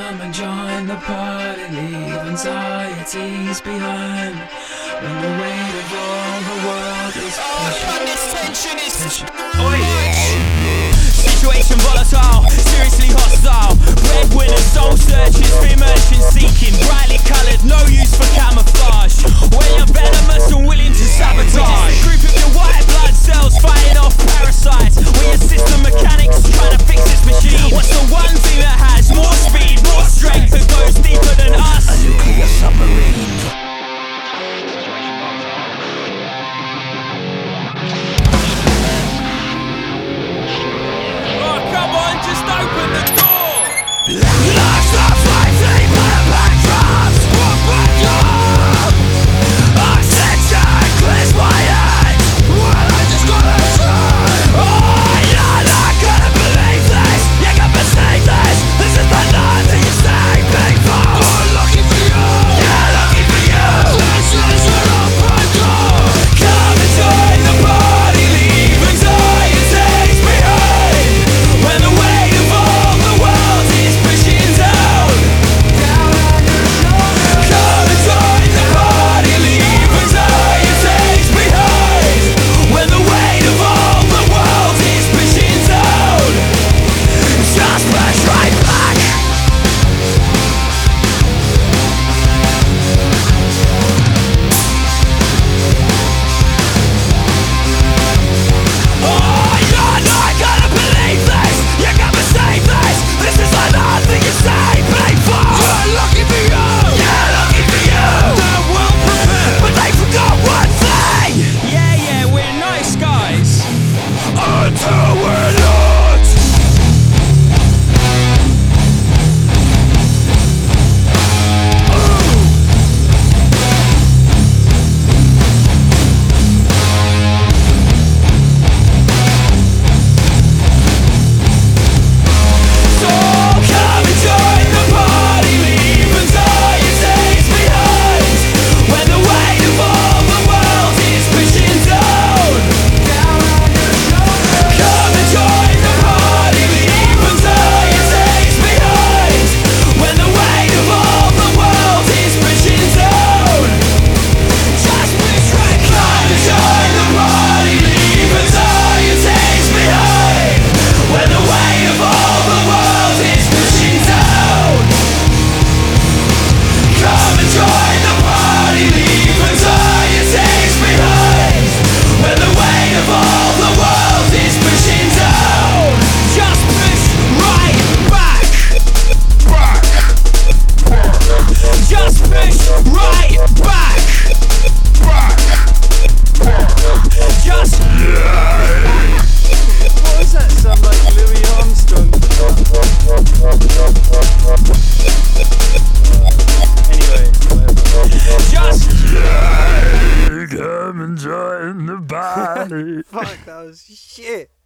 Come and join the party, leave anxieties behind. When the weight of all the world is pushing. This tension is situation volatile, seriously hostile. Breadwinners, soul searchers, fear merchants seeking. Brightly coloured, no use for camouflage. When you're venomous and willing to sabotage. Group of your white blood cells fighting off parasites. When your system mechanics trying to fix this machine. What's the one thing that has more speed, more strength, that goes deeper than us? A nuclear submarine. Just open the door. Lots of fighting, but backdrops. Oxygen clears my head. Well, I just gotta try. Oh, you're not gonna believe this. You can perceive this. This is the night that you say before. Oh, lucky for you. Yeah, lucky for you. This is your open door. Come and join the party. Leave anxieties behind. When the weight of all the world is pushing down on your shoulders. Come and join the party, leave anxieties behind. When the weight of all the world is pushing down, just push right back. Oh, you're not gonna believe this. You gotta save this. This is another you say before. You're lucky for you. Yeah, lucky for you. They're well prepared, but they forgot one thing. Yeah, we're nice guys. Until we're not. So come and join the party, leave anxieties behind. When the weight of all the world is pushing down on your shoulders. Come and join the party, leave anxieties behind. When the weight of all the world is pushing down, just push right. Come and join the party, leave anxieties behind. When the weight of all the world is pushing down, come and join the party, leave anxieties behind. When the weight of all the world is pushing down, just push right back. Just push right back. Just What does that sound like, Louis Armstrong? Anyway, whatever. Just come and join the party. Fuck, that was shit.